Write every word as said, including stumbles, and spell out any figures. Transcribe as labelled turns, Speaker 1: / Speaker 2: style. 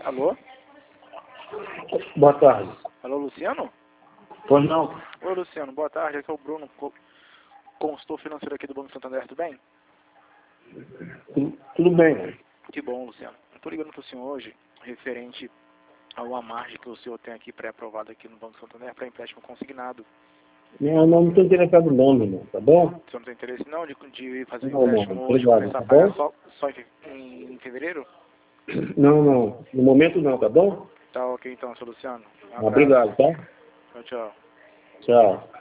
Speaker 1: Alô?
Speaker 2: Boa tarde.
Speaker 1: Alô, Luciano?
Speaker 2: Pois não?
Speaker 1: Oi, Luciano, boa tarde. Aqui é o Bruno, co- consultor financeiro aqui do Banco Santander, tudo bem?
Speaker 2: Tudo, tudo bem.
Speaker 1: Que bom, Luciano. Eu tô ligando pro senhor hoje, referente a uma margem que o senhor tem aqui pré-aprovada aqui no Banco Santander para empréstimo consignado.
Speaker 2: Não, não estou interessado não, meu irmão, tá bom?
Speaker 1: O senhor não tem interesse não de, de fazer um
Speaker 2: Não, não,
Speaker 1: empréstimo hoje e
Speaker 2: obrigado,
Speaker 1: começar
Speaker 2: tá
Speaker 1: a pagar
Speaker 2: bom?
Speaker 1: só, só em, em, em fevereiro?
Speaker 2: Não, não. No momento não, tá bom?
Speaker 1: Tá ok então, senhor Luciano. Um abraço.
Speaker 2: Obrigado, tá?
Speaker 1: Tchau, tchau.
Speaker 2: Tchau.